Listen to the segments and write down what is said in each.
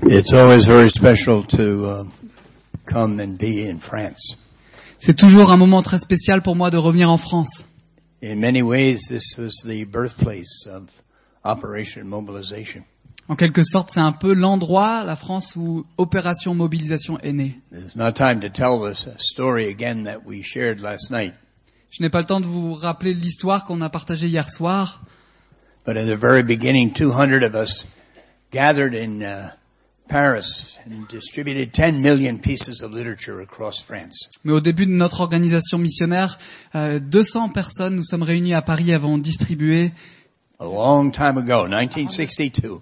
It's always very special to come and be in France. C'est toujours un moment très spécial pour moi de revenir en France. In many ways, this was the birthplace of Operation Mobilization. En quelque sorte, c'est un peu l'endroit, la France, où Opération Mobilisation est née. There's no time to tell this story again that we shared last night. Je n'ai pas le temps de vous rappeler l'histoire qu'on a partagée hier soir. But at the very beginning, 200 of us gathered in Paris and distributed 10 million pieces of literature across France. Mais au début de notre organisation missionnaire, 200 personnes, nous sommes réunis à Paris avant de distribuer A long time ago, 1962.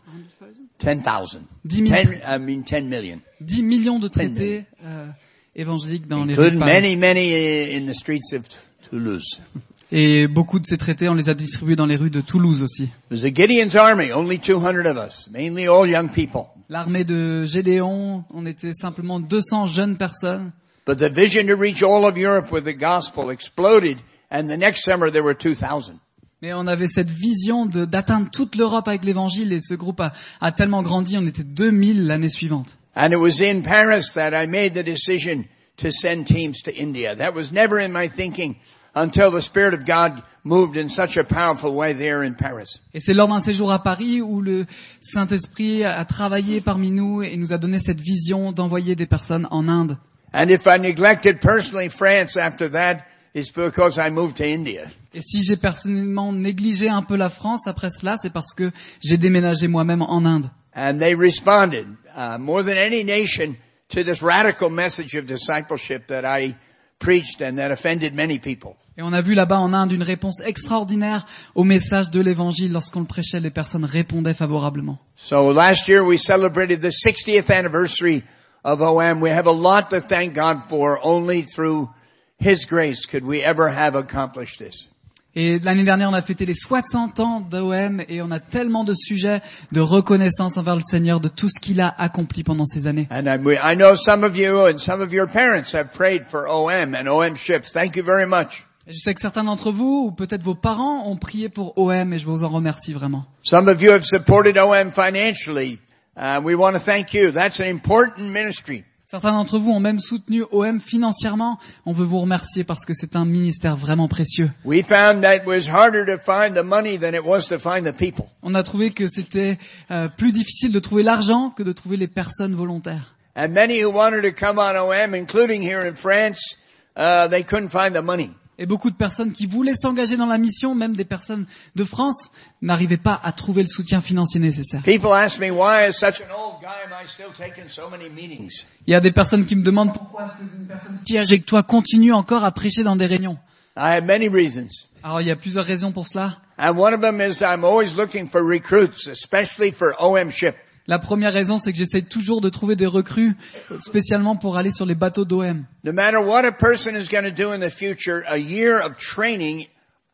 10,000. 10 million. 10 millions de traités évangéliques dans les rues de Including Paris. many in the streets of Toulouse. Et beaucoup de ces traités, on les a distribués dans les rues de Toulouse aussi. It was a Gideon's army, only 200 of us, mainly all young people. L'armée de Gédéon, on était simplement 200 jeunes personnes. But the vision to reach all of Europe with the gospel exploded, and the next summer there were 2,000. Mais on avait cette vision d'atteindre toute l'Europe avec l'évangile et ce groupe a tellement grandi, on était 2000 l'année suivante. And it was in Paris that I made the decision to send teams to India. That was never in my thinking until the Spirit of God moved in such a powerful way there in Paris. Et c'est lors d'un séjour à Paris où le Saint-Esprit a travaillé parmi nous et nous a donné cette vision d'envoyer des personnes en Inde. And if I neglected personally France after that, it's because I moved to India. Et si j'ai personnellement négligé un peu la France après cela, c'est parce que j'ai déménagé moi-même en Inde. And they responded more than any nation to this radical message of discipleship that I preached and that offended many people. Et on a vu là-bas en Inde une réponse extraordinaire au message de l'évangile. Lorsqu'on le prêchait, les personnes répondaient favorablement. So last year we celebrated the 60th anniversary of OM. We have a lot to thank God for. Only through His grace could we ever have accomplished this. Et l'année dernière, on a fêté les 60 ans d'OM et on a tellement de sujets de reconnaissance envers le Seigneur de tout ce qu'il a accompli pendant ces années. And I know some of you and some of your parents have prayed for OM and OM ships. Thank you very much. Et je sais que certains d'entre vous, ou peut-être vos parents, ont prié pour OM et je vous en remercie vraiment. Some of you have supported OM financially. We want to thank you. That's an important ministry. Certains d'entre vous ont même soutenu OM financièrement. On veut vous remercier parce que c'est un ministère vraiment précieux. We found that it was harder to find the money than it was to find the people. On a trouvé que c'était plus difficile de trouver l'argent que de trouver les personnes volontaires. And many who wanted to come on OM, including here in France, they couldn't find the money. Et beaucoup de personnes qui voulaient s'engager dans la mission, même des personnes de France, n'arrivaient pas à trouver le soutien financier nécessaire. People ask me, why as such an old guy am I still taking so many meetings? Il y a des personnes qui me demandent pourquoi est-ce que une personne si âgée que toi continue encore à prêcher dans des réunions. I have many reasons. Alors il y a plusieurs raisons pour cela. And one of them is I'm always looking for recruits, especially for OM ship. La première raison, c'est que j'essaie toujours de trouver des recrues, spécialement pour aller sur les bateaux d'OM. No matter what a person is going to do in the future, a year of training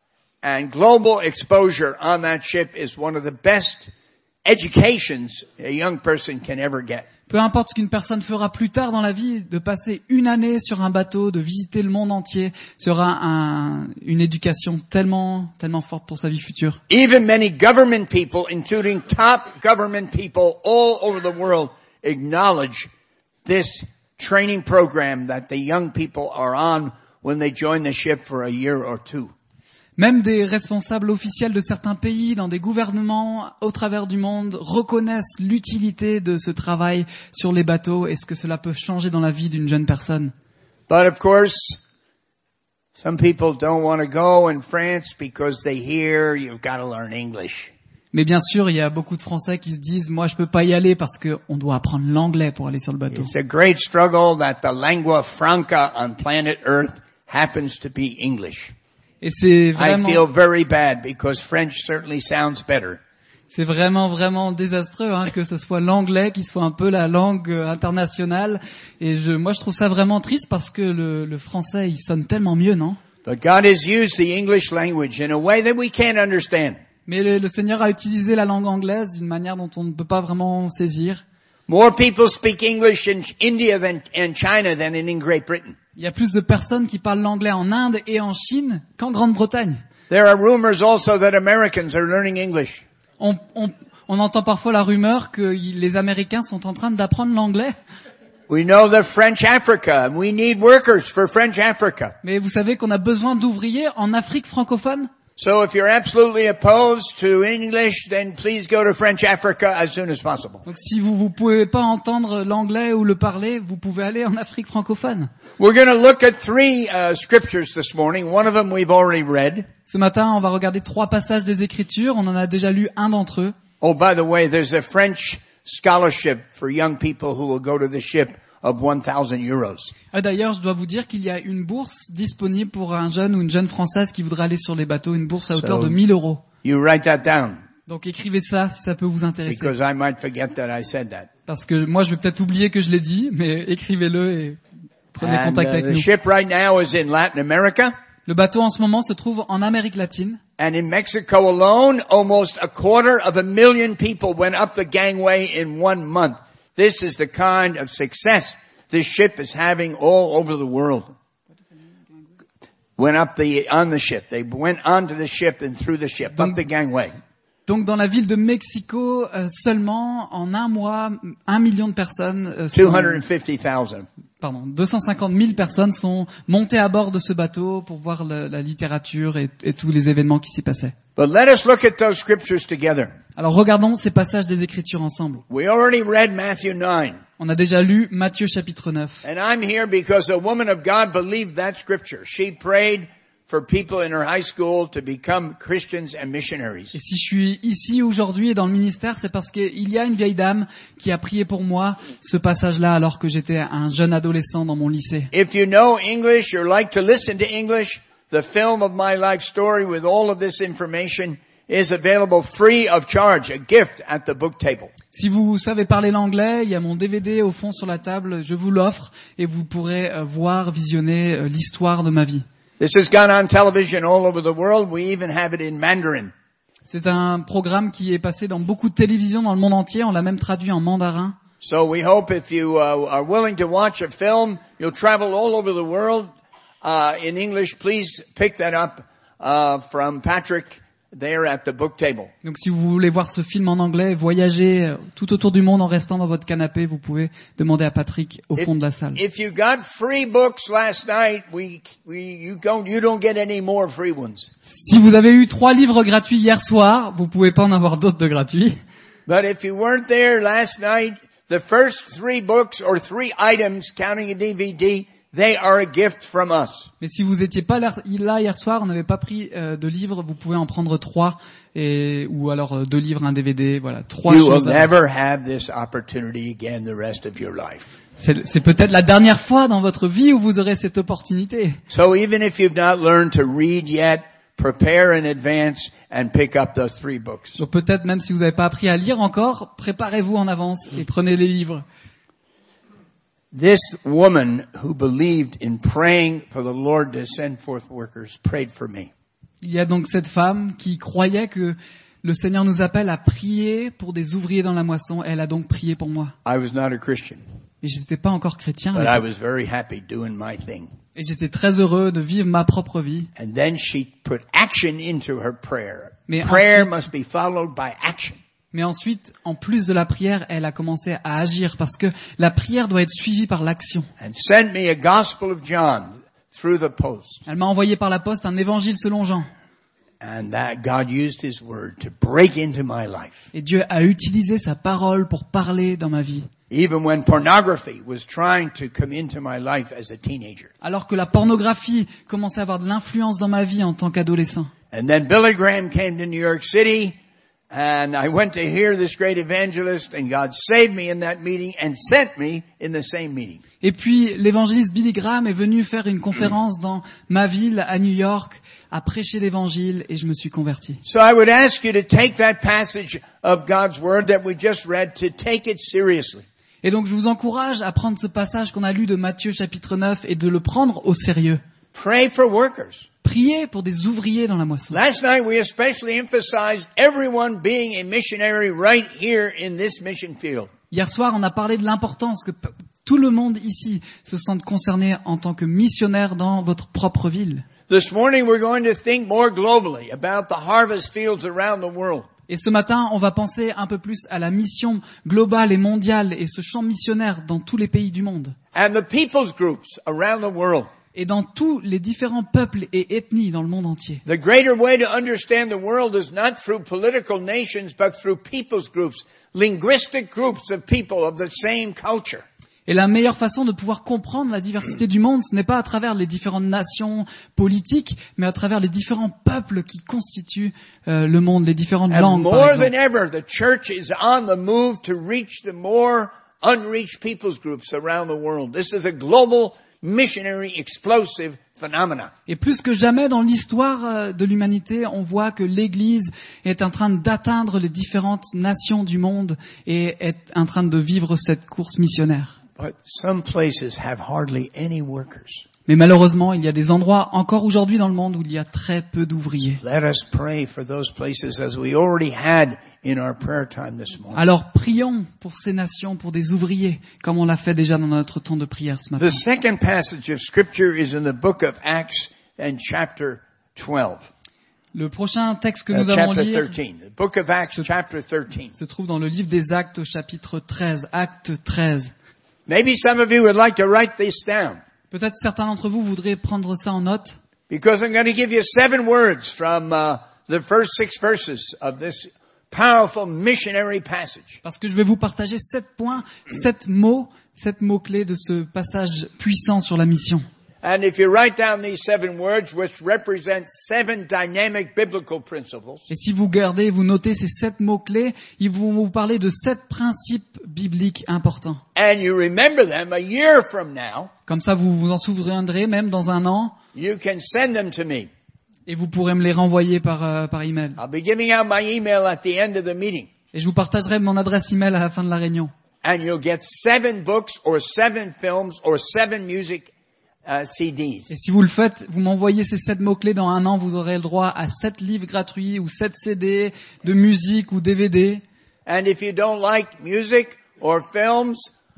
and global exposure on that ship is one of the best educations a young person can ever get. Peu importe ce qu'une personne fera plus tard dans la vie, de passer une année sur un bateau, de visiter le monde entier, sera une éducation tellement forte pour sa vie future. Even many government people, including top government people all over the world, acknowledge this training program that the young people are on when they join the ship for a year or two. Même des responsables officiels de certains pays, dans des gouvernements au travers du monde, reconnaissent l'utilité de ce travail sur les bateaux et ce que cela peut changer dans la vie d'une jeune personne. But of course, some people don't want to go in France because they hear you've got to learn English. Mais bien sûr, il y a beaucoup de Français qui se disent, moi je peux pas y aller parce que on doit apprendre l'anglais pour aller sur le bateau. It's a great struggle that the lingua franca on planet Earth happens to be English. Et c'est I vraiment, feel very bad because French certainly sounds better. c'est vraiment désastreux que ce soit l'anglais qui soit un peu la langue internationale. Et moi je trouve ça vraiment triste parce que le français il sonne tellement mieux, non? But God has used the English language in a way that we can't understand. Mais le Seigneur a utilisé la langue anglaise d'une manière dont on ne peut pas vraiment saisir. More people speak English in India and China than in Great Britain. Il y a plus de personnes qui parlent l'anglais en Inde et en Chine qu'en Grande-Bretagne. There are rumors also that Americans are learning English. On On entend parfois la rumeur que les Américains sont en train d'apprendre l'anglais. We know the French Africa, and we need workers for French Africa. Mais vous savez qu'on a besoin d'ouvriers en Afrique francophone? So if you're absolutely opposed to English, then please go to French Africa as soon as possible. Donc si vous pouvez pas entendre l'anglais ou le parler, vous pouvez aller en Afrique francophone. We're going to look at three scriptures this morning. One of them we've already read. Ce matin, on va regarder 3 passages des Écritures. On en a déjà lu un d'entre eux. Oh, by the way, there's a French scholarship for young people who will go to the ship of 1,000 euros. D'ailleurs, je dois vous dire qu'il y a une bourse disponible pour un jeune ou une jeune française qui voudrait aller sur les bateaux, une bourse à hauteur de 1 000 €. You write that down. Donc écrivez ça si ça peut vous intéresser. Because I might forget that I said that. Parce que moi, je vais peut-être oublier que je l'ai dit, mais écrivez-le et prenez contact avec The nous. ship right now is in Latin America. Le bateau en ce moment se trouve en Amérique latine. And in Mexico alone, almost 250,000 people went up the gangway in 1 month. This is the kind of success this ship is having all over the world. Went up on the ship. They went onto the ship and through the ship, up the gangway. Donc dans la ville de Mexico, seulement en un mois, 1 million de personnes, 250,000. 250 000 personnes sont montées à bord de ce bateau pour voir la littérature et tous les événements qui s'y passaient. But let us look at those scriptures together. Alors regardons ces passages des Écritures ensemble. We already read Matthew 9. On a déjà lu Matthieu chapitre 9. And I'm here because a woman of God believed that scripture. She prayed for people in her high school to become Christians and missionaries. Et si je suis ici aujourd'hui et dans le ministère, c'est parce qu'il y a une vieille dame qui a prié pour moi ce passage-là alors que j'étais un jeune adolescent dans mon lycée. If you know English or like to listen to English, the film of my life story with all of this information is available free of charge, a gift at the book table. Si vous savez parler l'anglais, il y a mon DVD au fond sur la table, je vous l'offre et vous pourrez voir, visionner l'histoire de ma vie. This has gone on television all over the world. We even have it in Mandarin. C'est un programme qui est passé dans beaucoup de télévisions dans le monde entier. On l'a même traduit en mandarin. So we hope if you are willing to watch a film, you'll travel all over the world in English. Please pick that up from Patrick there at the book table. Donc si vous voulez voir ce film en anglais, voyager tout autour du monde en restant dans votre canapé, vous pouvez demander à Patrick au fond de la salle. If you got free books last night, you don't get any more free ones. Si vous avez eu 3 livres gratuits hier soir, vous pouvez pas en avoir d'autres de gratuits. But if you weren't there last night, the first 3 books or 3 items counting a DVD, they are a gift from us. Mais si vous étiez pas là hier soir, on n'avait pas pris de livres, vous pouvez en prendre 3 ou alors 2 livres, un DVD, voilà, 3 You will choses. never have this opportunity again the rest of your life. C'est peut-être la dernière fois dans votre vie où vous aurez cette opportunité. So even if you've not learned to read yet, prepare in advance and pick up those 3 books. Donc peut-être même si vous n'avez pas appris à lire encore, préparez-vous en avance et prenez les livres. This woman who believed in praying for the Lord to send forth workers prayed for me. Il y a donc cette femme qui croyait que le Seigneur nous appelle à prier pour des ouvriers dans la moisson. Elle a donc prié pour moi. I was not a Christian, Et j'étais pas encore chrétien. but I was very happy doing my thing. Et j'étais très heureux de vivre ma propre vie. And then she put action into her prayer. Mais Prayer ensuite- must be followed by action. Mais ensuite, en plus de la prière, elle a commencé à agir parce que la prière doit être suivie par l'action. And sent me a Gospel of John through the post. Elle m'a envoyé par la poste un évangile selon Jean. And that God used His Word to break into my life. Et Dieu a utilisé sa parole pour parler dans ma vie. Even when pornography was trying to come into my life as a teenager. Alors que la pornographie commençait à avoir de l'influence dans ma vie en tant qu'adolescent. And then Billy Graham came to New York City, and I went to hear this great evangelist, and God saved me in that meeting and sent me in the same meeting. Et puis l'évangéliste Billy Graham est venu faire une conférence dans ma ville à New York, à prêcher l'évangile et je me suis converti. So I would ask you to take that passage of God's Word that we just read, to take it seriously. Et donc je vous encourage à prendre ce passage qu'on a lu de Matthieu chapitre 9 et de le prendre au sérieux. Pray for workers. Priez pour des ouvriers dans la moisson. Last night we especially emphasized everyone being a missionary right here in this mission field. Hier soir, on a parlé de l'importance que tout le monde ici se sente concerné en tant que missionnaire dans votre propre ville. This morning we're going to think more globally about the harvest fields around the world. Et ce matin, on va penser un peu plus à la mission globale et mondiale et ce champ missionnaire dans tous les pays du monde. And the people's groups around the world. Et dans tous les différents peuples et ethnies dans le monde entier. The greater way to understand the world is not through political nations, but through people's groups, linguistic groups of people of the same culture. Et la meilleure façon de pouvoir comprendre la diversité du monde, ce n'est pas à travers les différentes nations politiques, mais à travers les différents peuples qui constituent le monde, les différentes langues, par And more exemple. than ever, the church is on the move to reach the more unreached people's groups around the world. This is a global, missionary, explosive phenomena. Et plus que jamais dans l'histoire de l'humanité, on voit que l'Église est en train d'atteindre les différentes nations du monde et est en train de vivre cette course missionnaire. But some places have hardly any workers. Mais malheureusement, il y a des endroits encore aujourd'hui dans le monde où il y a très peu d'ouvriers. Let us pray for those places as we already had in our prayer time this morning. Alors prions pour ces nations, pour des ouvriers, comme on l'a fait déjà dans notre temps de prière ce matin. The second passage of scripture is in the book of Acts and chapter 12. Le prochain texte que nous allons Chapter lire 13. The book of Acts, chapter 13. se trouve dans le livre des Actes au chapitre 13, Acte 13. Maybe some of you would like to write this down, Peut-être certains d'entre vous voudraient prendre ça en note, because I'm going to give you 7 words from the first 6 verses of this powerful missionary passage. parce que je vais vous partager 7 points, 7 mots-clés de ce passage puissant sur la mission. And if you write down these 7 words, which represent 7 dynamic biblical principles, Et si vous gardez, vous notez ces 7 mots-clés, ils vont vous parler de 7 principes bibliques importants. and you remember them a year from now, Comme ça, vous vous en souviendrez même dans un an, you can send them to me. et vous pourrez me les renvoyer par email. I'll be giving out my email at the end of the meeting. Et je vous partagerai mon adresse email à la fin de la réunion. And you'll get 7 books or 7 films or 7 music CDs. Et si vous le faites, vous m'envoyez ces 7 mots-clés dans un an, vous aurez le droit à 7 livres gratuits ou 7 CD de musique ou DVD. And if you don't like music or films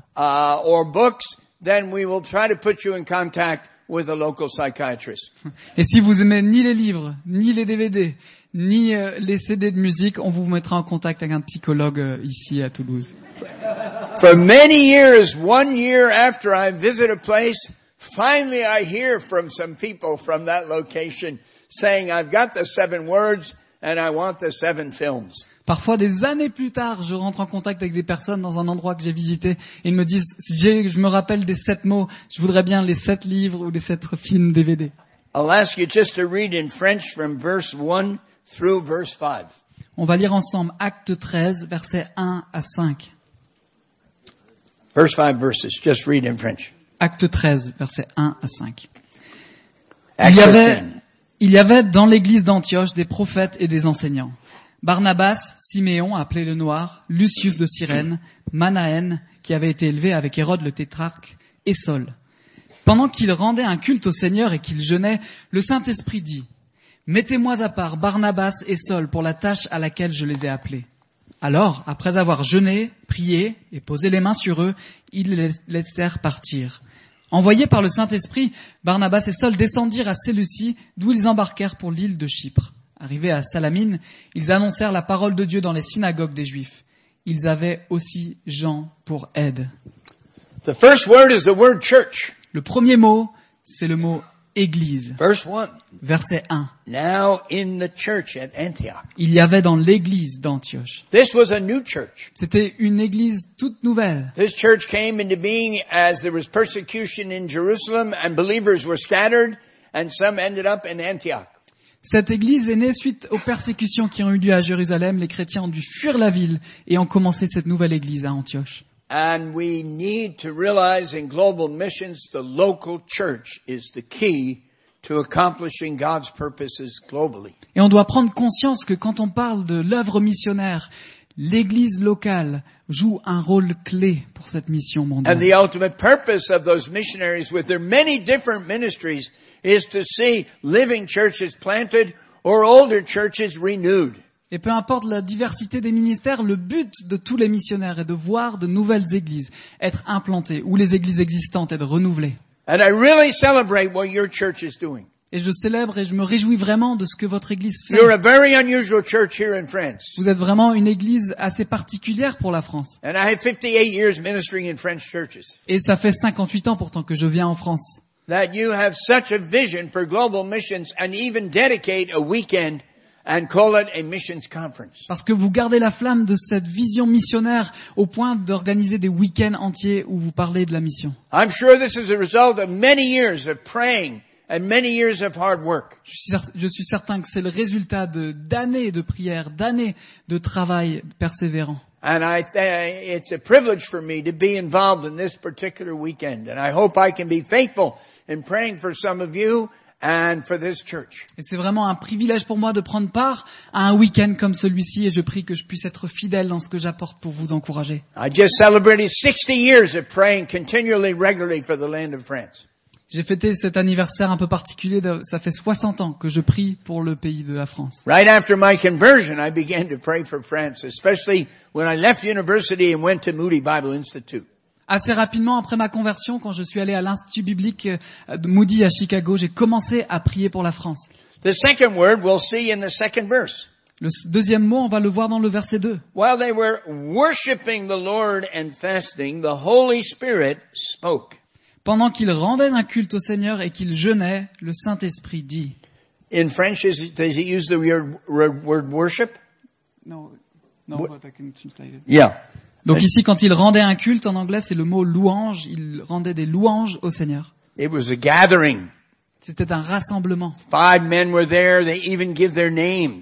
or books, then we will try to put you in contact with a local psychiatrist. Et si vous aimez ni les livres, ni les DVD, ni les CD de musique, on vous mettra en contact avec un psychologue ici à Toulouse. For many years, 1 year after I visit a place, finally I hear from some people from that location saying, I've got the 7 words and I want the 7 films. Parfois, des années plus tard, je rentre en contact avec des personnes dans un endroit que j'ai visité et ils me disent, je me rappelle des 7 mots, je voudrais bien les 7 livres ou les 7 films DVD. I'll ask you just to read in French from verse 1 through verse 5. On va lire ensemble Acte 13, versets 1 à 5. Verse 5 verses, just read in French. Acte 13, versets 1 à 5. Acts 13. Il y avait dans l'église d'Antioche des prophètes et des enseignants. Barnabas, Siméon, appelé le Noir, Lucius de Cyrène, Manaën, qui avait été élevé avec Hérode le tétrarque, et Saul. Pendant qu'ils rendaient un culte au Seigneur et qu'ils jeûnaient, le Saint-Esprit dit, « Mettez-moi à part Barnabas et Saul pour la tâche à laquelle je les ai appelés. » Alors, après avoir jeûné, prié et posé les mains sur eux, ils les laissèrent partir. Envoyés par le Saint-Esprit, Barnabas et Saul descendirent à Séleucie, d'où ils embarquèrent pour l'île de Chypre. Arrivés à Salamine, ils annoncèrent la parole de Dieu dans les synagogues des Juifs. Ils avaient aussi Jean pour aide. The first word is the word church. Le premier mot, c'est le mot Église. Verse 1. Verset 1. Now in the church at Antioch. Il y avait dans l'église d'Antioche. This was a new church. C'était une église toute nouvelle. This church came into being as there was persecution in Jerusalem and believers were scattered and some ended up in Antioch. Cette église est née suite aux persécutions qui ont eu lieu à Jérusalem. Les chrétiens ont dû fuir la ville et ont commencé cette nouvelle église à Antioche. And we need to realize in global missions, the local church is the key to accomplishing God's purposes globally. Et on doit prendre conscience que quand on parle de l'œuvre missionnaire, l'église locale joue un rôle clé pour cette mission And mondiale. the ultimate purpose of those missionaries with their many different ministries is to see living churches planted or older churches renewed. Et peu importe la diversité des ministères, le but de tous les missionnaires est de voir de nouvelles églises être implantées ou les églises existantes être renouvelées. And I really celebrate what your church is doing. Et je célèbre et je me réjouis vraiment de ce que votre église fait. You're a very unusual church here in France. Vous êtes vraiment une église assez particulière pour la France. And I have 58 years ministering in French churches. Et ça fait 58 ans pourtant que je viens en France. That you have such a vision for global missions and even dedicate a weekend and call it a missions conference. Parce que vous gardez la flamme de cette vision missionnaire au point d'organiser des week-ends entiers où vous parlez de la mission. I'm sure this is a result of many years of praying and many years of hard work. Je suis certain que c'est le résultat d'années de prières, d'années de travail persévérant. And it's a privilege for me to be involved in this particular weekend. And I hope I can be faithful in praying for some of you and for this church. Et c'est vraiment un privilège pour moi de prendre part à un week-end comme celui-ci et je prie que je puisse être fidèle dans ce que j'apporte pour vous encourager. I just celebrated 60 years of praying continually, regularly for the land of France. J'ai fêté cet anniversaire un peu particulier, ça fait 60 ans que je prie pour le pays de la France. Right after my conversion, I began to pray for France, especially when I left university and went to Moody Bible Institute. Assez rapidement après ma conversion, quand je suis allé à l'Institut biblique de Moody à Chicago, j'ai commencé à prier pour la France. The second word we'll see in the second verse. Le deuxième mot, on va le voir dans le verset 2. While they were worshiping the Lord and fasting, the Holy Spirit spoke. Pendant qu'ils rendaient un culte au Seigneur et qu'ils jeûnaient, le Saint-Esprit dit. In French, does he use the word worship? No, but I can translate it. Yeah. Donc ici, quand ils rendaient un culte, en anglais, c'est le mot louange. Ils rendaient des louanges au Seigneur. It was a gathering. C'était un rassemblement. 5 men were there. They even give their names.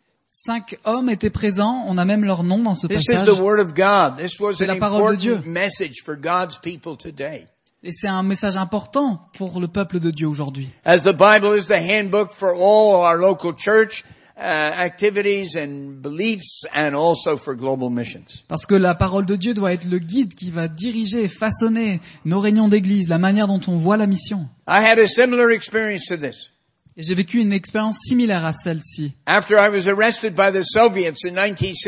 5 hommes étaient présents. On a même leur nom dans ce This is passage. the word of God. This was C'est an la parole de Dieu. important message for God's people today. Et c'est un message important pour le peuple de Dieu aujourd'hui. As the Bible is the handbook for all our local church activities and beliefs and also for global missions. Parce que la parole de Dieu doit être le guide qui va diriger et façonner nos réunions d'église, la manière dont on voit la mission. I had a similar experience to this. Et j'ai vécu une expérience similaire à celle-ci. After I was arrested by the Soviets in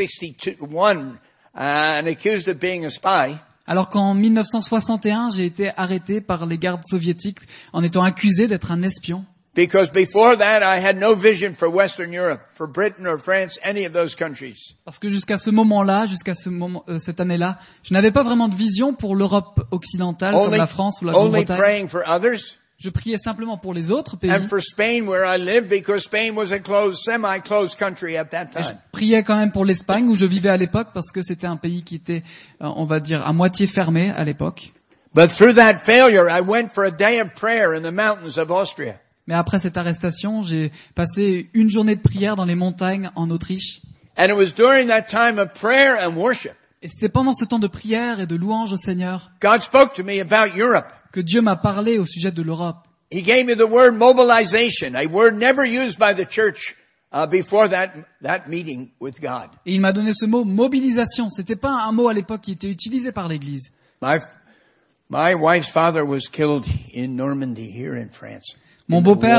1961 and accused of being a spy. Alors qu'en 1961, j'ai été arrêté par les gardes soviétiques en étant accusé d'être un espion. Because before that I had no vision for Western Europe, for Britain or France, any of those countries. Parce que jusqu'à ce moment-là, cette année-là, je n'avais pas vraiment de vision pour l'Europe occidentale, comme la France ou la Only Grande-Bretagne. praying for others. Je priais simplement pour les autres pays. And for Spain where I lived, because Spain was a semi-closed country at that Et je time. priais quand même pour l'Espagne où je vivais à l'époque parce que c'était un pays qui était, on va dire, à moitié fermé à l'époque. But through that failure, I went for a day of prayer in the mountains of Austria. Mais après cette arrestation, j'ai passé une journée de prière dans les montagnes en Autriche. And it was during that time of prayer and worship. Et c'était pendant ce temps de prière et de louange au Seigneur God spoke to me about Europe. que Dieu m'a parlé au sujet de l'Europe. He gave me the word mobilization, a word never used by the church before that meeting with God. Et il m'a donné ce mot mobilisation. C'était pas un mot à l'époque qui était utilisé par l'Église. My wife's father was killed in Normandy here in France. Mon beau-père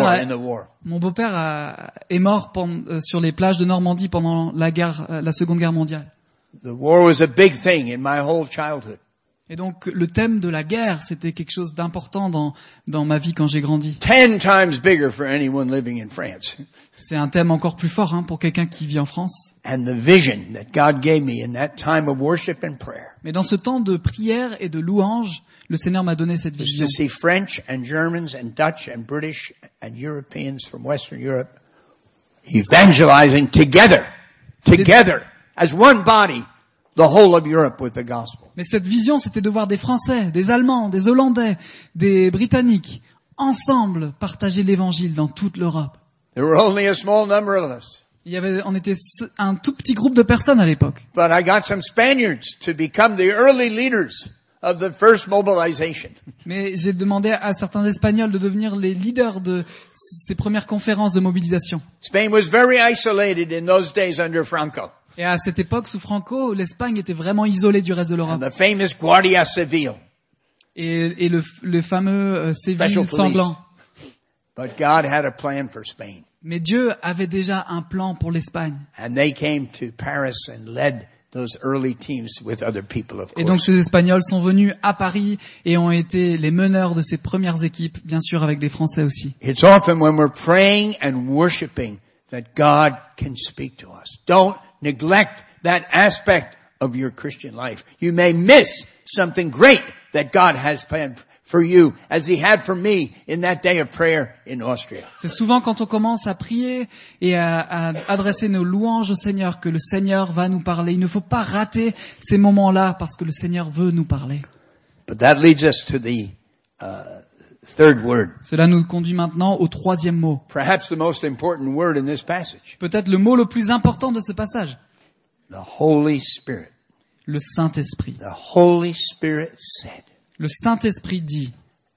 est mort sur les plages de Normandie pendant la Seconde Guerre mondiale. The war was a big thing in my whole childhood. Et donc le thème de la guerre, c'était quelque chose d'important dans ma vie quand j'ai grandi. 10 times bigger for anyone living in France. C'est un thème encore plus fort pour quelqu'un qui vit en France. And the vision that God gave me in that time of worship and prayer. Mais dans ce temps de prière et de louange, le Seigneur m'a donné cette vision. To see French and Germans and Dutch and British and Europeans from Western Europe evangelizing together as one body, the whole of Europe with the gospel. Mais cette vision, c'était de voir des Français, des Allemands, des Hollandais, des Britanniques, ensemble partager l'évangile dans toute l'Europe. There were only a small number of us. On était un tout petit groupe de personnes à l'époque. But I got some Spaniards to become the early leaders of the first mobilization. Mais j'ai demandé à certains Espagnols de devenir les leaders de ces premières conférences de mobilisation. Spain was very isolated in those days under Franco. Et à cette époque, sous Franco, l'Espagne était vraiment isolée du reste de l'Europe. And the famous Guardia Civil. Et le fameux Séville sanglant. But God had a plan for Spain. Mais Dieu avait déjà un plan pour l'Espagne. And they came to Paris and led those early teams with other people, of Et donc course. ces Espagnols sont venus à Paris et ont été les meneurs de ces premières équipes, bien sûr avec des Français aussi. It's often when we're praying and worshiping that God can speak to us. Don't neglect that aspect of your Christian life. You may miss something great that God has planned for you, as He had for me in that day of prayer in Austria. C'est souvent quand on commence à prier et à adresser nos louanges au Seigneur que le Seigneur va nous parler. Il ne faut pas rater ces moments-là parce que le Seigneur veut nous parler. But that leads us to the third word, Cela nous conduit maintenant au troisième mot. perhaps the most important word in this passage, Peut-être le mot le plus important de ce passage. the Holy Spirit. Le Saint-Esprit. The Holy Spirit said, Le Saint-Esprit dit.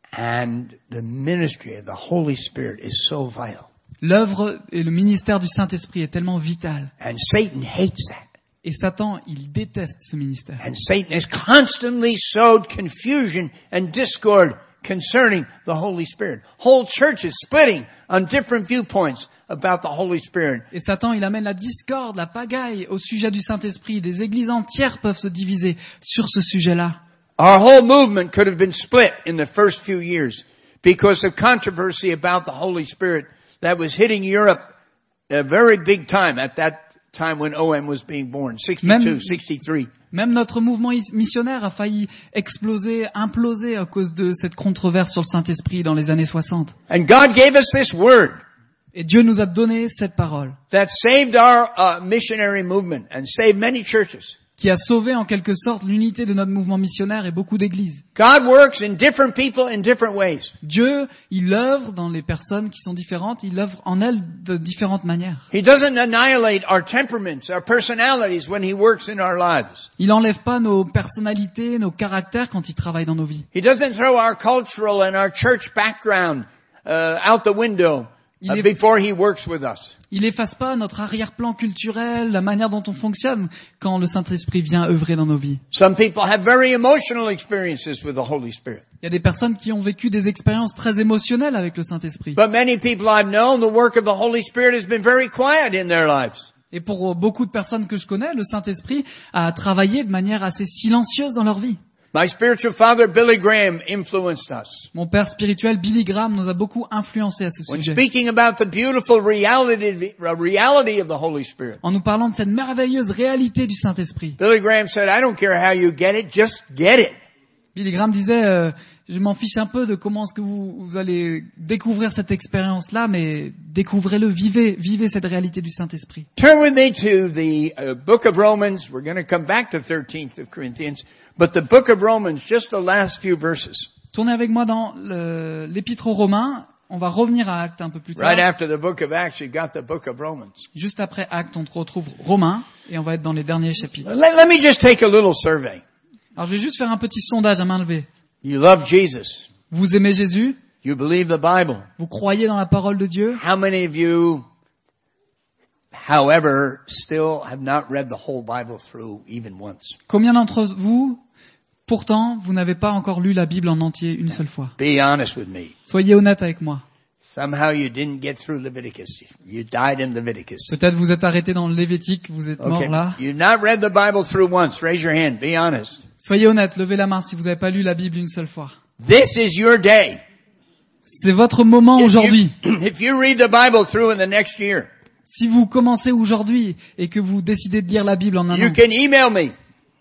and the ministry of the Holy Spirit is so vital. L'œuvre et le ministère du Saint-Esprit est tellement vital. And Satan hates that. Et Satan, il déteste ce ministère. And Satan has constantly sowed confusion and discord concerning the Holy Spirit. Whole churches splitting on different viewpoints about the Holy Spirit. Et Satan, il amène la discorde, la pagaille au sujet du Saint-Esprit. Des églises entières peuvent se diviser sur ce sujet-là. Our whole movement could have been split in the first few years because of controversy about the Holy Spirit that was hitting Europe a very big time at that time when OM was being born, 62, 63. Même notre mouvement missionnaire a failli exploser, imploser à cause de cette controverse sur le Saint-Esprit dans les années 60. And God gave us this word Et Dieu nous a donné cette parole that saved our missionary movement and saved many churches. qui a sauvé en quelque sorte l'unité de notre mouvement missionnaire et beaucoup d'églises. God works in different people in different ways. Dieu, il œuvre dans les personnes qui sont différentes, il œuvre en elles de différentes manières. He doesn't annihilate our temperaments, our personalities when He works in our lives. Il n'enlève pas nos personnalités, nos caractères quand il travaille dans nos vies. He doesn't throw our cultural and our church background out the window before He works with us. Il efface pas notre arrière-plan culturel, la manière dont on fonctionne quand le Saint-Esprit vient œuvrer dans nos vies. Some people have very emotional experiences with the Holy Spirit. Il y a des personnes qui ont vécu des expériences très émotionnelles avec le Saint-Esprit. But many people I've known, the work of the Holy Spirit has been very quiet in their lives. Et pour beaucoup de personnes que je connais, le Saint-Esprit a travaillé de manière assez silencieuse dans leur vie. My spiritual father, Billy Graham, influenced us. Mon père spirituel, Billy Graham, nous a beaucoup influencés à ce When sujet. speaking about the beautiful reality of the Holy Spirit. En nous parlant de cette merveilleuse réalité du Saint-Esprit. Billy Graham said, I don't care how you get it, just get it. Billy Graham disait, je m'en fiche un peu de comment est-ce que vous allez découvrir cette expérience-là, mais découvrez-le, vivez cette réalité du Saint-Esprit. Turn with me to the book of Romans. We're going to come back to 13th of Corinthians. But the book of Romans, just the last few verses. Tournez avec moi dans l'épître aux Romains. On va revenir à Actes un peu plus tard. Right after the book of Acts, you got the book of Romans. Juste après Actes, on retrouve Romains et on va être dans les derniers chapitres. Let me just take a little survey. Alors je vais juste faire un petit sondage à main levée. You love Jesus. Vous aimez Jésus? You believe the Bible. Vous croyez dans la parole de Dieu? How many of you, however, still have not read the whole Bible through even once? Combien d'entre vous, pourtant, vous n'avez pas encore lu la Bible en entier une seule fois? Be honest with me. Soyez honnête avec moi. Somehow you didn't get through Leviticus. You died in Leviticus. Peut-être vous êtes arrêté dans le Lévitique, vous êtes mort là. You've not read the Bible through once. Raise your hand. Be honest. Soyez honnête, levez la main si vous n'avez pas lu la Bible une seule fois. This is your day. C'est votre moment aujourd'hui. If you read the Bible through in the next year, Si vous commencez aujourd'hui et que vous décidez de lire la Bible en un you an, can email me.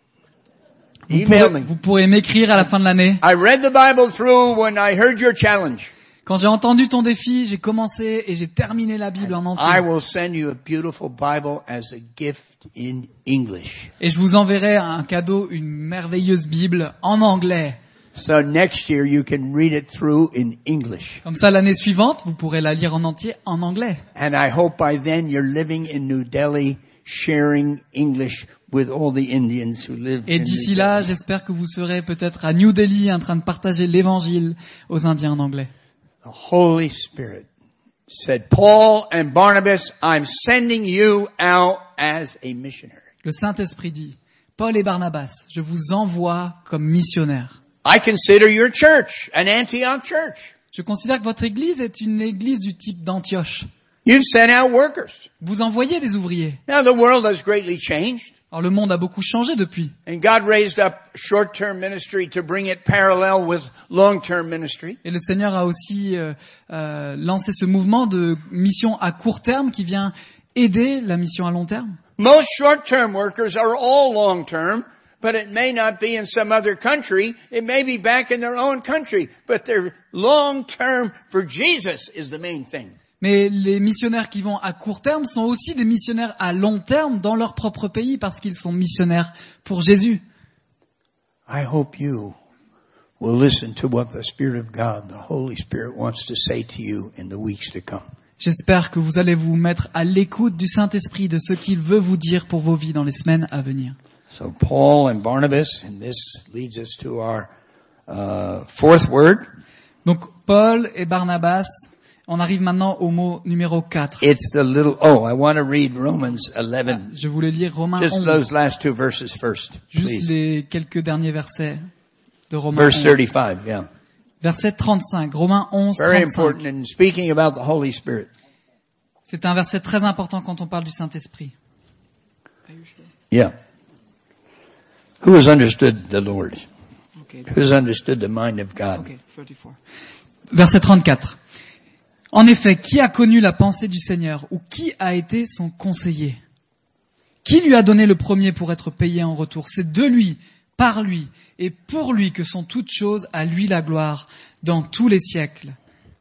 Email me. vous pourrez m'écrire à la fin de l'année. I read the Bible through when I heard your challenge. Quand j'ai entendu ton défi, j'ai commencé et j'ai terminé la Bible en I entier. will send you a beautiful Bible as a gift in English. Et je vous enverrai un cadeau, une merveilleuse Bible en anglais. So next year you can read it through in English. Comme ça, l'année suivante, vous pourrez la lire en entier en anglais. And I hope by then you're living in New Delhi, sharing English with all the Indians who live Et in d'ici New là, Delhi. j'espère que vous serez peut-être à New Delhi en train de partager l'évangile aux Indiens en anglais. The Holy Spirit said, Paul and Barnabas, I'm sending you out as a missionary. Le Saint-Esprit dit, Paul et Barnabas, je vous envoie comme missionnaires. I consider your church an Antioch church. Je considère que votre église est une église du type d'Antioche. You've sent out workers. Vous envoyez des ouvriers. Now the world has greatly changed. Alors le monde a beaucoup changé depuis. And God raised up short-term ministry to bring it parallel with long-term ministry. Et le Seigneur a aussi lancé ce mouvement de mission à court terme qui vient aider la mission à long terme. Most short-term workers are all long-term, but it may not be in some other country. It may be back in their own country, but they're long-term for Jesus is the main thing. Mais les missionnaires qui vont à court terme sont aussi des missionnaires à long terme dans leur propre pays parce qu'ils sont missionnaires pour Jésus. I hope you will listen to what the Spirit of God, the Holy Spirit, wants to say to you in the weeks to come. J'espère que vous allez vous mettre à l'écoute du Saint-Esprit de ce qu'il veut vous dire pour vos vies dans les semaines à venir. So Paul and Barnabas, and this leads us to our fourth word. Donc Paul et Barnabas, on arrive maintenant au mot numéro 4. It's the little, I want to read Romans 11. Je voulais lire Romains Just 11. those last two verses first, Juste please. les quelques derniers versets de Romains Verse 11. 35, yeah. Verset 35, Romains 11, Very 35. important in speaking about the Holy Spirit. C'est un verset très important quand on parle du Saint-Esprit. Yeah. Who has understood the Lord? Okay. Who has understood the mind of God? Okay, 34. Verset 34. En effet, qui a connu la pensée du Seigneur ou qui a été son conseiller? Qui lui a donné le premier pour être payé en retour? C'est de lui, par lui et pour lui que sont toutes choses, à lui la gloire dans tous les siècles.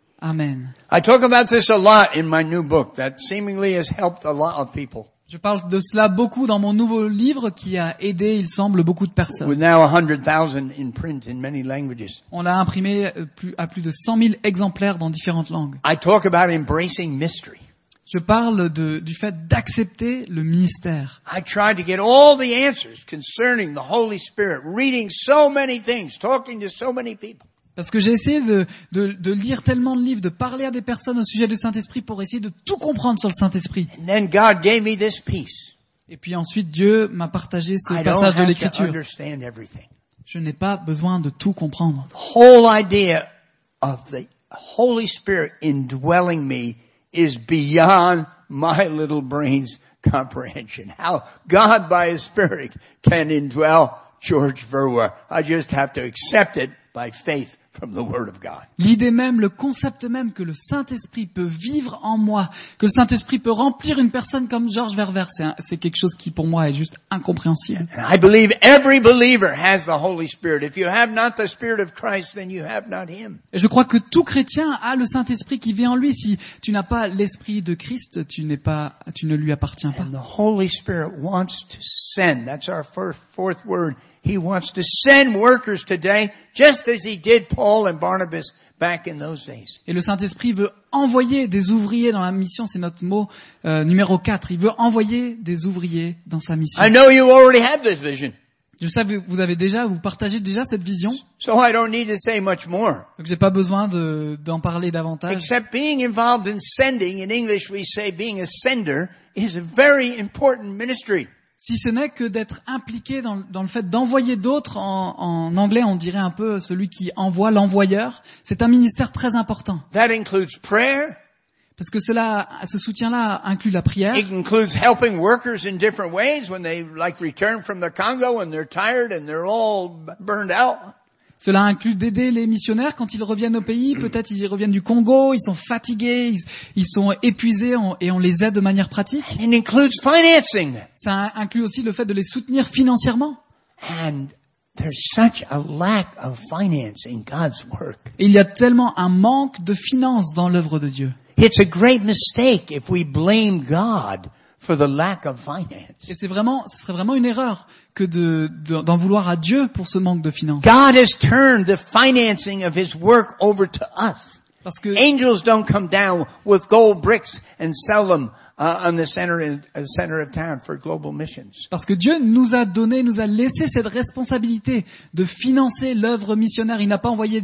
Amen. I talk about this a lot in my new book that seemingly has helped a lot of people. Je parle de cela beaucoup dans mon nouveau livre qui a aidé, il semble, beaucoup de personnes. With now 100,000 in print in many languages. On l'a imprimé à plus de 100 000 exemplaires dans différentes langues. I talk about embracing mystery. Je parle du fait d'accepter le mystère. I try to get all the answers concerning the Holy Spirit, reading so many things, talking to so many people. Parce que j'ai essayé de lire tellement de livres, de parler à des personnes au sujet du Saint-Esprit pour essayer de tout comprendre sur le Saint-Esprit. And then God gave me this peace. Et puis ensuite, Dieu m'a partagé ce I don't passage de have to l'Écriture. understand everything. Je n'ai pas besoin de tout comprendre. The whole idea of the Holy Spirit indwelling me is beyond my little brain's comprehension. How God by His Spirit can indwell George Verwer. I just have to accept it by faith from the Word of God. L'idée même, le concept même que le Saint-Esprit peut vivre en moi, que le Saint-Esprit peut remplir une personne comme George Verwer, c'est quelque chose qui pour moi est juste incompréhensible. And I believe every believer has the Holy Spirit. If you have not the Spirit of Christ, then you have not Him. Et je crois que tout chrétien a le Saint-Esprit qui vit en lui. Si tu n'as pas l'Esprit de Christ, tu ne lui appartiens pas. And the Holy Spirit wants to send. That's our fourth word. He wants to send workers today, just as He did Paul and Barnabas back in those days. Et le Saint-Esprit veut envoyer des ouvriers dans la mission, c'est notre mot numéro 4. Il veut envoyer des ouvriers dans sa mission. I know you already have this vision, Je sais que vous partagez déjà cette vision, so I don't need to say much more. donc j'ai pas besoin d'en parler davantage. Except being involved in sending, in English we say being a sender, is a very important ministry. Si ce n'est que d'être impliqué dans le fait d'envoyer d'autres, en anglais on dirait un peu celui qui envoie, l'envoyeur, c'est un ministère très important. That includes prayer. Parce que ce soutien-là inclut la prière. It includes helping workers in different ways when they return from the Congo and they're tired and they're all burned out. Cela inclut d'aider les missionnaires quand ils reviennent au pays. Peut-être ils reviennent du Congo, ils sont fatigués, ils sont épuisés et on les aide de manière pratique. It includes financing them. Ça inclut aussi le fait de les soutenir financièrement. And there's such a lack of finance in God's work. Et il y a tellement un manque de finances dans l'œuvre de Dieu. It's a great mistake if we blame God for the lack of finance. Et ce serait vraiment une erreur que d'en vouloir à Dieu pour ce manque de finances. God has turned the financing of His work over to us. Parce que Angels don't come down with gold bricks and sell them on the center of town for global missions. Parce que Dieu nous a laissé cette responsabilité de financer l'œuvre missionnaire. Il n'a pas envoyé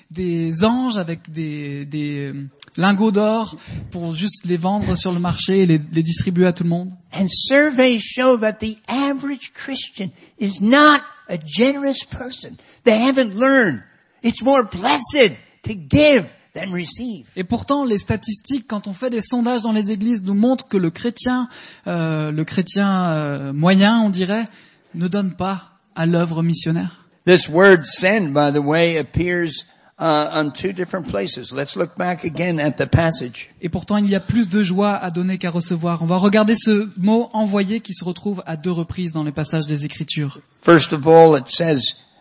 des anges avec des lingots d'or pour juste les vendre sur le marché et les distribuer à tout le monde. And surveys show that the average Christian is not a generous person. They haven't learned. It's more blessed to give then receive. Et pourtant, les statistiques, quand on fait des sondages dans les églises, nous montrent que le chrétien moyen, on dirait, ne donne pas à l'œuvre missionnaire. This word send, by the way, appears on two different places. Let's look back again at the passage. Et pourtant, il y a plus de joie à donner qu'à recevoir. On va regarder ce mot envoyer qui se retrouve à 2 reprises dans les passages des Écritures. First of all, it says,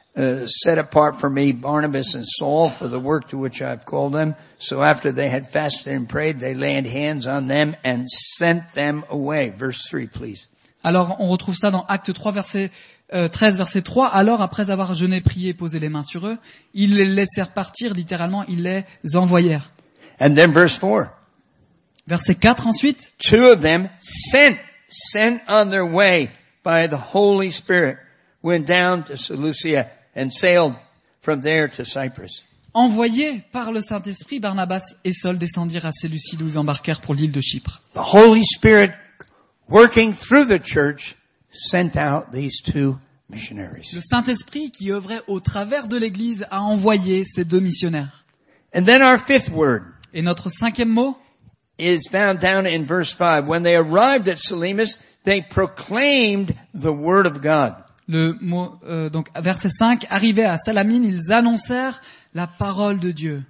set apart for me Barnabas and Saul for the work to which I've called them. So after they had fasted and prayed, they laid hands on them and sent them away. Verse 3, please. Alors, on retrouve ça dans Acte 3, verset 13, verset 3. Alors, après avoir jeûné, prié, posé les mains sur eux, ils les laissèrent partir, littéralement, ils les envoyèrent. And then verse 4. Verset 4 ensuite. 2 of them sent on their way by the Holy Spirit, went down to Seleucia and sailed from there to Cyprus. Envoyés par le Saint-Esprit, Barnabas et Saul descendirent à Séleucie d'où ils embarquèrent pour l'île de Chypre. The Holy Spirit, working through the church, sent out these 2 missionaries. Le Saint-Esprit qui œuvrait au travers de l'Église a envoyé ces 2 missionnaires. And then our 5th word Et notre 5e mot is found down in verse 5. When they arrived at Salamis, they proclaimed the word of God. Le mot, donc verset 5, arrivés à Salamine, ils annoncèrent la parole de Dieu.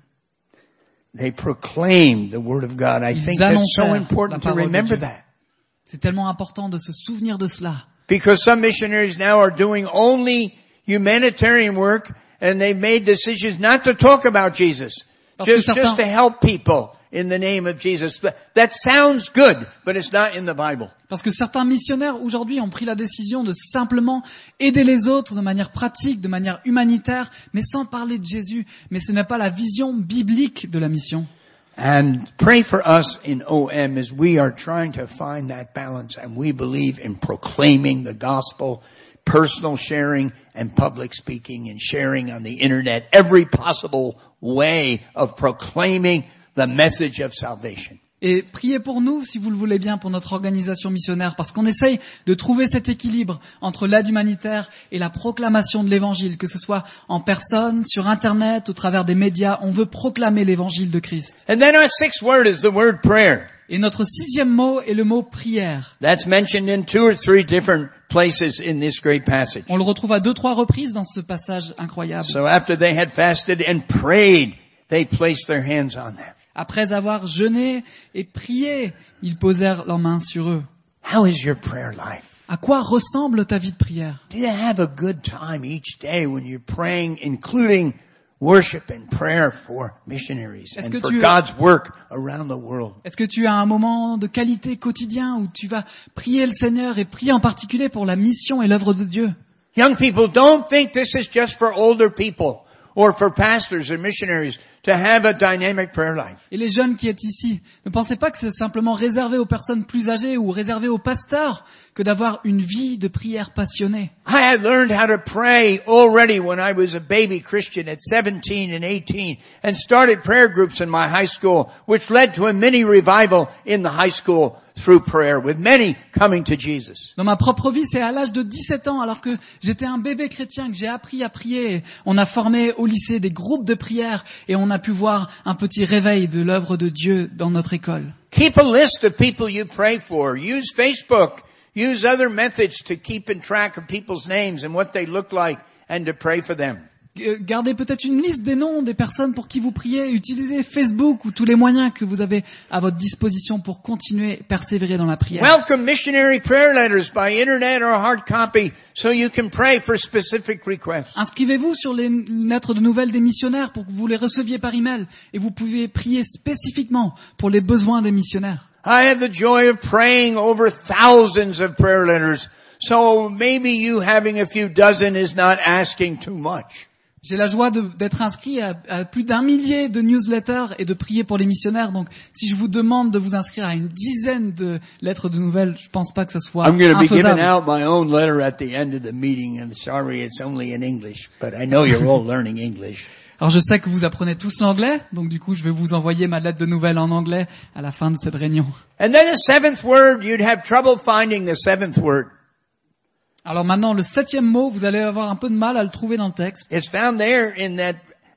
They proclaimed the word of God. I think that's so important to remember that. C'est tellement important de se souvenir de cela. Because some missionaries now are doing only humanitarian work and they've made decisions not to talk about Jesus. Just to help people in the name of Jesus. That sounds good, but it's not in the Bible. Parce que certains missionnaires aujourd'hui ont pris la décision de simplement aider les autres de manière pratique, de manière humanitaire, mais sans parler de Jésus. Mais ce n'est pas la vision biblique de la mission. And pray for us in OM as we are trying to find that balance, and we believe in proclaiming the gospel, personal sharing and public speaking and sharing on the internet, every possible way of proclaiming the message of salvation. Et priez pour nous, si vous le voulez bien, pour notre organisation missionnaire, parce qu'on essaye de trouver cet équilibre entre l'aide humanitaire et la proclamation de l'évangile, que ce soit en personne, sur Internet, au travers des médias. On veut proclamer l'évangile de Christ. And then our 6th word is the word prayer. Et notre 6e mot est le mot prière. That's mentioned in 2 or 3 different places in this great passage. On le retrouve à 2-3 reprises dans ce passage incroyable. So after they had fasted and prayed, they placed their hands on them. Après avoir jeûné et prié, ils posèrent leurs mains sur eux. How is your prayer life? À quoi ressemble ta vie de prière? Do you have a good time each day when you're praying, including worship and prayer for missionaries and for God's work around the world? Est-ce que tu as un moment de qualité quotidien où tu vas prier le Seigneur et prier en particulier pour la mission et l'œuvre de Dieu? Young people, don't think this is just for older people or for pastors and missionaries to have a dynamic prayer life. Et les jeunes qui êtes ici, ne pensez pas que c'est simplement réservé aux personnes plus âgées ou réservé aux pasteurs que d'avoir une vie de prière passionnée. I had learned how to pray already when I was a baby Christian at 17 and 18 and started prayer groups in my high school, which led to a mini revival in the high school through prayer, with many coming to Jesus. Dans ma propre vie, c'est à l'âge de 17 ans, alors que j'étais un bébé chrétien, que j'ai appris à prier. On a formé au lycée des groupes de prière et on a pu voir un petit réveil de l'œuvre de Dieu dans notre école. Keep a list of people you pray for. Use Facebook. Use other methods to keep in track of people's names and what they look like and to pray for them. Gardez peut-être une liste des noms des personnes pour qui vous priez. Utilisez Facebook ou tous les moyens que vous avez à votre disposition pour continuer, persévérer dans la prière. Welcome missionary prayer letters by internet or hard copy so you can pray for specific requests. Inscrivez-vous sur les lettres de nouvelles des missionnaires pour que vous les receviez par email et vous pouvez prier spécifiquement pour les besoins des missionnaires. I have the joy of praying over thousands of prayer letters, so maybe you having a few dozen is not asking too much. J'ai la joie d'être inscrit à plus d'1 millier de newsletters et de prier pour les missionnaires. Donc, si je vous demande de vous inscrire à une dizaine de lettres de nouvelles, je pense pas que ce soit I'm going to be giving infaisable. out my own letter at the end of the meeting. I'm sorry it's only in English, but I know you're all learning English. Alors, je sais que vous apprenez tous l'anglais, donc du coup, je vais vous envoyer ma lettre de nouvelles en anglais à la fin de cette réunion. And then the 7th word, you'd have trouble finding the 7th word. Alors maintenant, le 7e mot, vous allez avoir un peu de mal à le trouver dans le texte. It's found there in that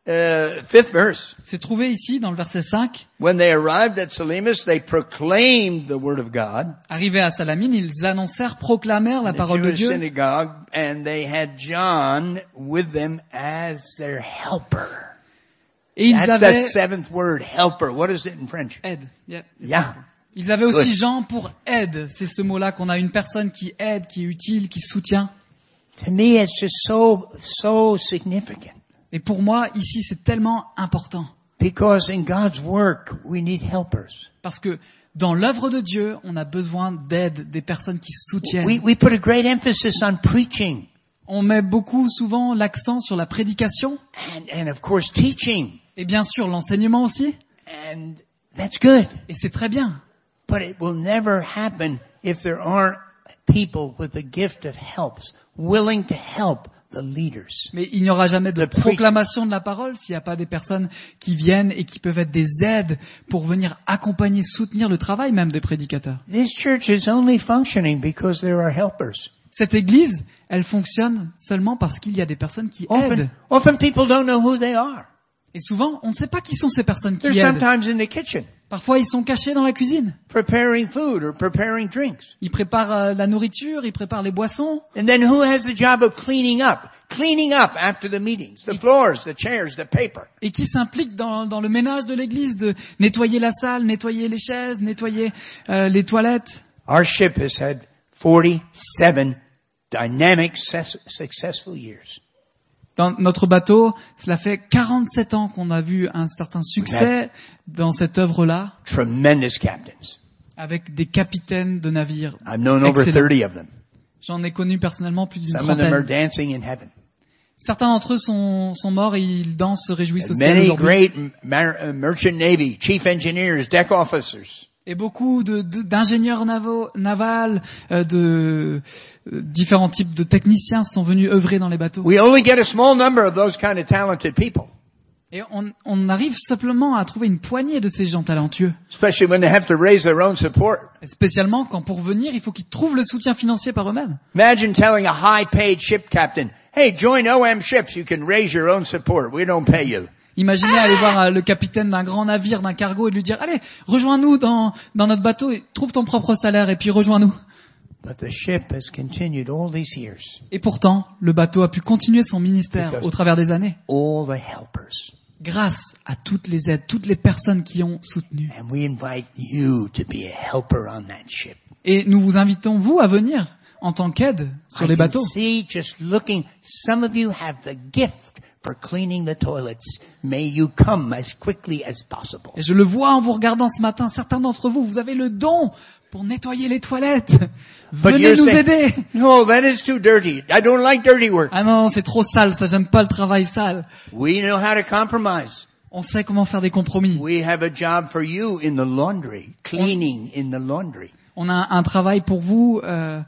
fifth verse. C'est trouvé ici dans le verset 5. When they arrived at Salamis, they proclaimed the word of God. Arrivés à Salamine, ils annoncèrent, proclamèrent la The parole de Jewish Dieu. synagogue, and they had John with them as their helper. Et ils That's the avaient seventh word, helper. What is it in French? aide. Yeah. Yeah. Ils avaient aussi Good. Jean pour aide. C'est ce mot-là qu'on a, une personne qui aide, qui est utile, qui soutient. To me, it's just so significant. Et pour moi, ici, c'est tellement important. Because in God's work, we need helpers. Parce que dans l'œuvre de Dieu, on a besoin d'aide, des personnes qui soutiennent. We put a great emphasis on preaching On met beaucoup, souvent, l'accent sur la prédication. and of course teaching. Et bien sûr, l'enseignement aussi. And that's good. Et c'est très bien. But it will never happen if there aren't people with the gift of helps, willing to help the leaders. Mais il n'y aura jamais de The preach- proclamation de la parole s'il n'y a pas des personnes qui viennent et qui peuvent être des aides pour venir accompagner, soutenir le travail même des prédicateurs. This church is only functioning because there are helpers. Cette église, elle fonctionne seulement parce qu'il y a des personnes qui aident. Often people don't know who they are. Et souvent, on ne sait pas qui sont ces personnes qui They're aident. sometimes in the kitchen, Parfois, ils sont cachés dans la cuisine. preparing food or preparing drinks. Ils préparent la nourriture, ils préparent les boissons. And then who has the job of cleaning up after the meetings, the floors, the chairs, the paper. Et qui s'impliquent dans le ménage de l'église, de nettoyer la salle, nettoyer les chaises, nettoyer les toilettes. Our ship has had 47 dynamic, successful years. Dans notre bateau, cela fait 47 ans qu'on a vu un certain succès dans cette œuvre-là, Tremendous captains. avec des capitaines de navires. I've known over Excellent. 30 of them. J'en ai connu personnellement plus d'une Some of them are trentaine. dancing in heaven. Certains d'entre eux sont morts et ils dansent, se réjouissent au ciel Many aujourd'hui. great merchant navy, chief engineers, deck officers. Et beaucoup d'ingénieurs navals, de différents types de techniciens sont venus œuvrer dans les bateaux. We only get a small number of those kind of talented people, Et on arrive simplement à trouver une poignée de ces gens talentueux. especially when they have to raise their own support. Et spécialement quand pour venir, il faut qu'ils trouvent le soutien financier par eux-mêmes. Imagine telling a high-paid ship captain, "Hey, join OM ships. You can raise your own support. We don't pay you." Imaginez aller voir le capitaine d'un grand navire, d'un cargo et lui dire, allez, rejoins-nous dans notre bateau et trouve ton propre salaire et puis rejoins-nous. But the ship has continued all these years. Et pourtant, le bateau a pu continuer son ministère au travers des années. All the helpers. Grâce à toutes les aides, toutes les personnes qui ont soutenu. And we invite you to be a helper on that ship. Et nous vous invitons, vous, à venir en tant qu'aide sur les I can bateaux. see just looking, some of you have the gift for cleaning the toilets. May you come as quickly as possible. Et je le vois en vous regardant ce matin, certains d'entre vous, vous avez le don pour nettoyer les toilettes. Venez you're nous saying, aider. "No, that is too dirty. I don't like dirty work." Ah non, c'est trop sale, ça j'aime pas le travail sale. We know how to compromise. On sait comment faire des compromis. We have a job for you in the laundry, cleaning in the laundry. On a un travail pour vous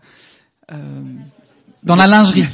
dans la lingerie.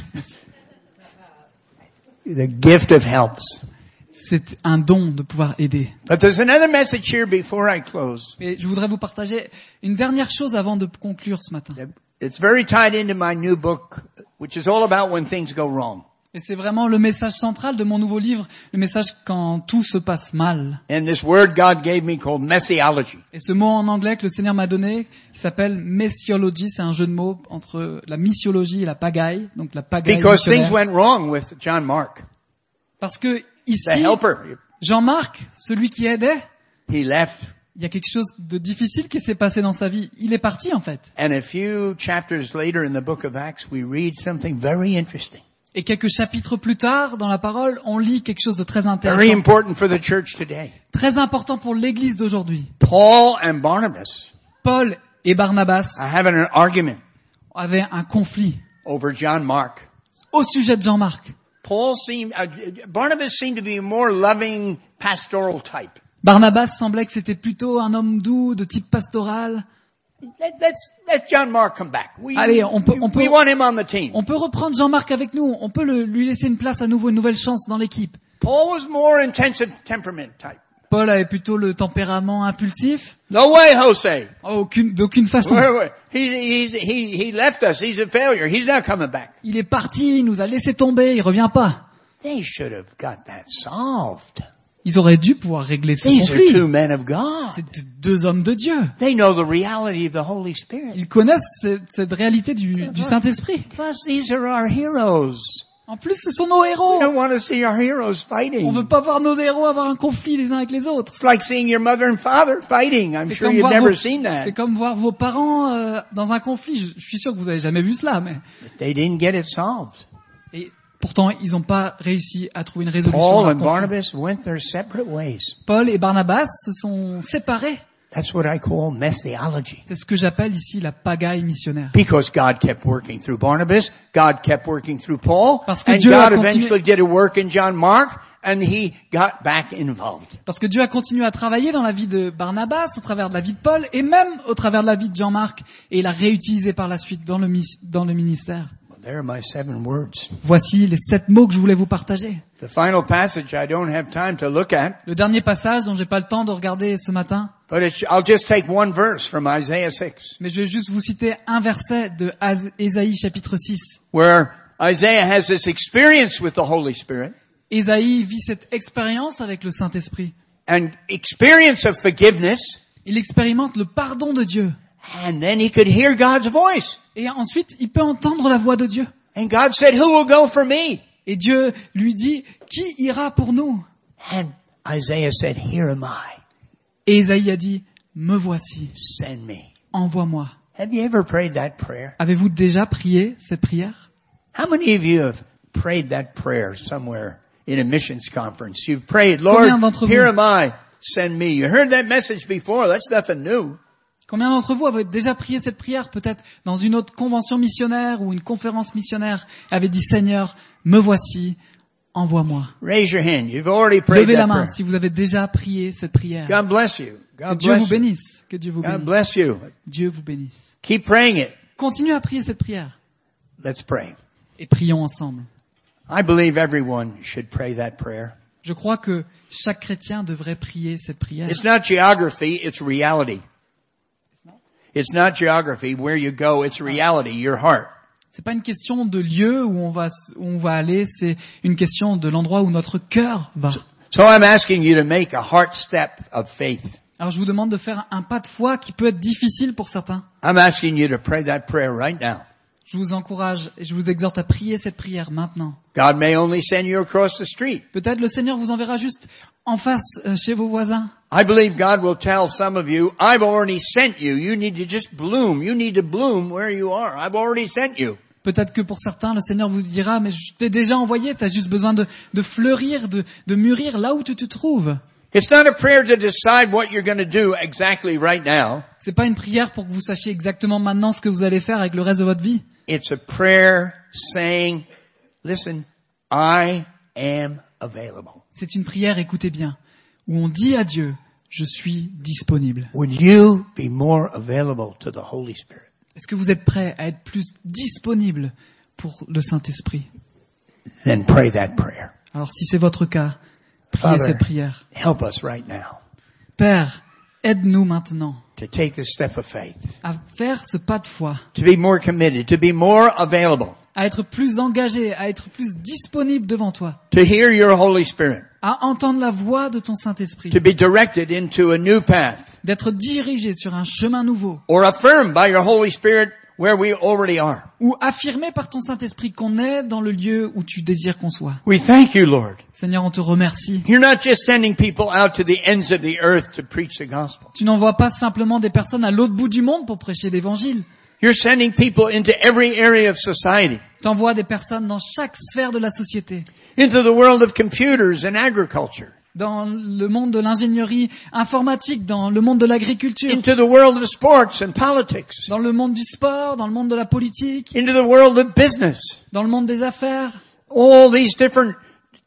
The gift of helps. C'est un don de pouvoir aider. But there's another message here before I close. Et je voudrais vous partager une dernière chose avant de conclure ce matin. It's very tied into my new book, which is all about when things go wrong. Et c'est vraiment le message central de mon nouveau livre, le message quand tout se passe mal. And this word God gave me called messiology. Et ce mot en anglais que le Seigneur m'a donné, qui s'appelle missiology, c'est un jeu de mots entre la missiologie et la pagaille, donc la pagaille Because things missionnaire. went wrong with John Mark, Parce que the ici, helper. Jean-Marc, celui qui aidait, He left. il y a quelque chose de difficile qui s'est passé dans sa vie. Il est parti en fait. And a few chapters later in the book of Acts, we read something very interesting. Et quelques chapitres plus tard, dans la parole, on lit quelque chose de très Very intéressant, important for the church today. très important pour l'église d'aujourd'hui. Paul and Barnabas Paul et Barnabas are having an argument avaient un conflit over John Mark. au sujet de Jean-Marc. Barnabas seemed to be a more loving pastoral type. Barnabas semblait que c'était plutôt un homme doux, de type pastoral. Let John Mark come back. Allez, on peut We want him on the team. on peut reprendre Jean-Marc avec nous. On peut lui laisser une place à nouveau, une nouvelle chance dans l'équipe. Paul was more intensive temperament type. Paul avait plutôt le tempérament impulsif. No way, Jose. D'aucune façon. Wait. He left us. He's a failure. He's not coming back. Il est parti, il nous a laissé tomber, il revient pas. They should have got that solved. Ils auraient dû pouvoir régler ce These are conflit. two men of God. C'est deux hommes de Dieu. They know the reality of the Holy Spirit. Ils connaissent cette réalité du Saint-Esprit. Plus, these are our heroes. En plus, ce sont nos We héros. don't want to see our heroes On fighting. veut pas voir nos héros avoir un conflit les uns avec les autres. It's like seeing your mother and father fighting. I'm sure you've never seen C'est that. comme voir vos parents dans un conflit. Je suis sûr que vous avez jamais vu cela, mais But they didn't get it solved. et pourtant ils n'ont pas réussi à trouver une résolution. à Paul leur and conflit. Barnabas went their separate ways. Paul et Barnabas se sont séparés. That's what I call messiology. C'est ce que j'appelle ici la pagaille missionnaire. Because God kept working through Barnabas, God kept working through Paul, Parce que and Dieu a God continué- eventually did a work in John Mark, and he got back involved. Parce que Dieu a continué à travailler dans la vie de Barnabas, au travers de la vie de Paul, et même au travers de la vie de Jean-Marc, et il a réutilisé par la suite dans le ministère. Well, there are my 7 words. Voici les 7 mots que je voulais vous partager. The final passage I don't have time to look at, Le dernier passage dont j'ai pas le temps de regarder ce matin, but I'll just take one verse from Isaiah 6, mais je vais juste vous citer un verset de Ésaïe chapitre 6. where Isaiah has this experience with the Holy Spirit, Ésaïe vit cette expérience avec le Saint-Esprit. and experience of forgiveness, Il expérimente le pardon de Dieu. and then he could hear God's voice. Et ensuite, il peut entendre la voix de Dieu. And God said, who will go for me? Et Dieu lui dit, qui ira pour nous? And Isaiah said, here am I, Et Ésaïe a dit, me voici, send me. envoie-moi. Have you ever prayed that prayer? Avez-vous déjà prié cette prière? How many of you have prayed that prayer somewhere in a missions conference? You've prayed, Lord, Combien d'entre vous- here am I, send me. You heard that message before, that's nothing new. Combien d'entre vous avez déjà prié cette prière, peut-être dans une autre convention missionnaire ou une conférence missionnaire, et avez dit, Seigneur, me voici, envoie-moi. Raise your hand. You've already prayed Levez la that main prayer. si vous avez déjà prié cette prière. God bless you. Que God Dieu vous bless you. bénisse. Que Dieu vous God bénisse. bless you. Dieu vous bénisse. Keep praying it. Continuez à prier cette prière. Let's pray. Et prions ensemble. I believe everyone should pray that prayer. Je crois que chaque chrétien devrait prier cette prière. It's not geography, it's reality. It's not geography, where you go, it's reality, your heart. C'est pas une question de lieu où on va aller, c'est une question de l'endroit où notre cœur va. So I'm asking you to make a heart step of faith. Alors je vous demande de faire un pas de foi qui peut être difficile pour certains. I'm asking you to pray that prayer right now. Je vous encourage et je vous exhorte à prier cette prière maintenant. God may only send you across the street. Peut-être le Seigneur vous enverra juste en face chez vos voisins. I believe God will tell some of you, I've already sent you. You need to just bloom. You need to bloom where you are. I've already sent you. Peut-être que pour certains, le Seigneur vous dira, mais je t'ai déjà envoyé, tu as juste besoin de fleurir, de mûrir là où tu te trouves. It's not a prayer to decide what you're going to do exactly right now. C'est pas une prière pour que vous sachiez exactement maintenant ce que vous allez faire avec le reste de votre vie. It's a prayer saying, listen, I am available. C'est une prière, écoutez bien, où on dit à Dieu, je suis disponible. Would you be more available to the Holy Spirit? Est-ce que vous êtes prêts à être plus disponible pour le Saint-Esprit? Then pray that prayer. Alors si c'est votre cas, priez Father, cette prière. help us right now Père, aide-nous maintenant to take the step of faith, à faire ce pas de foi, to be more committed, to be more available, à être plus engagé, à être plus disponible devant toi, to hear your Holy Spirit, à entendre la voix de ton Saint-Esprit, to be directed into a new path, d'être dirigé sur un chemin nouveau, or affirmed by your Holy Spirit where we already are. ou affirmé par ton Saint-Esprit qu'on est dans le lieu où tu désires qu'on soit. We thank you, Lord. Seigneur, on te remercie. You're not just sending people out to the ends of the earth to preach the gospel. Tu n'envoies pas simplement des personnes à l'autre bout du monde pour prêcher l'Évangile. You're sending people into every area of society, Tu envoies des personnes dans chaque sphère de la société, into the world of computers and agriculture, dans le monde de l'ingénierie informatique, dans le monde de l'agriculture, into the world of sports and politics, dans le monde du sport, dans le monde de la politique, into the world of business. dans le monde des affaires. All these different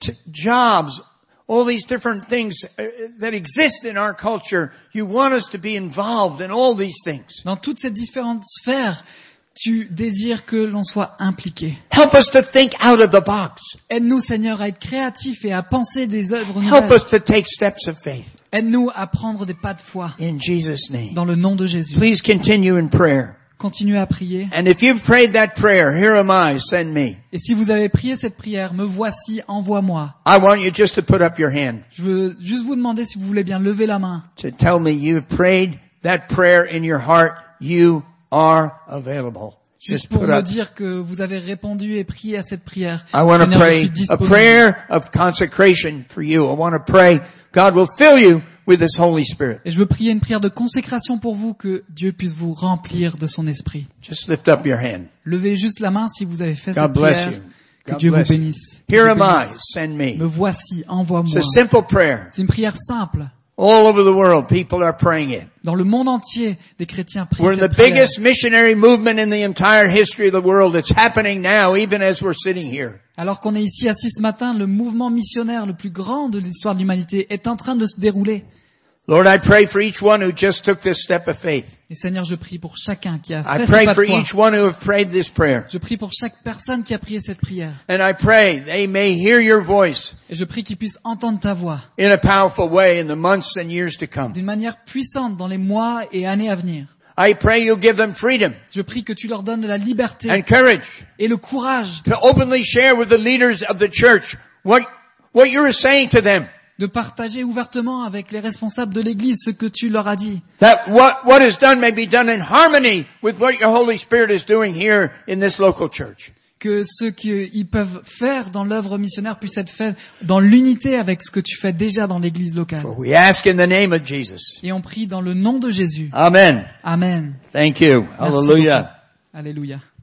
jobs, all these different things that exist in our culture. You want us to be involved in all these things. Dans toutes ces différentes sphères, tu désires que l'on soit impliqué. Help us to think out of the box. Aide-nous, Seigneur, à être créatifs et à penser des œuvres Help nouvelles. us to take steps of faith. Aide-nous à prendre des pas de foi In Jesus' name. dans le nom de Jésus. Please continue in prayer. Continuez à prier. And if you've prayed that prayer, here am I, send me. Et si vous avez prié cette prière, me voici, envoie-moi. I want you just to put up your hand Je veux juste vous demander si vous voulez bien lever la main. to tell me you've prayed that prayer in your heart. You are available. Juste Just pour put me up. dire que vous avez répondu et prié à cette prière. I want to Seigneur, je pray suis a disponible. prayer of consecration for you. I want to pray God will fill you with His Holy Spirit. Et je veux prier une prière de consécration pour vous, que Dieu puisse vous remplir de son esprit. Just lift up your hand. Levez juste la main si vous avez fait God cette bless prière. you. Que God Dieu vous bless you. bénisse. Here Vous am I, bénisse. send Me me. voici, It's envoie-moi. a simple prayer. C'est une prière simple. All over the world, people are praying it. Dans le monde entier, des chrétiens prient We're in the cette prière. biggest missionary movement in the entire history of the world. It's happening now, even as we're sitting here. Alors qu'on est ici assis ce matin, le mouvement missionnaire le plus grand de l'histoire de l'humanité est en train de se dérouler. Lord, I pray for each one who just took this step of faith. Et Seigneur, je prie pour chacun qui a I fait ce pray pas for de foi. each one who have prayed this prayer. Je prie pour chaque personne qui a prié cette prière. And I pray they may hear your voice Et je prie qu'ils puissent entendre ta voix in a powerful way in the months and years to come. d'une manière puissante dans les mois et années à venir. I pray you'll give them freedom Je prie que tu leur donnes de la liberté and courage et le courage to openly share with the leaders of the church what you're saying to them. de partager ouvertement avec les responsables de l'Église ce que tu leur as dit. That what is done may be done in harmony with what your Holy Spirit is doing here in this local church. Que ce qu'ils peuvent faire dans l'œuvre missionnaire puisse être fait dans l'unité avec ce que tu fais déjà dans l'Église locale. For we ask in the name of Jesus. Et on prie dans le nom de Jésus. Amen. Amen. Thank you. Merci Hallelujah. beaucoup. Alléluia.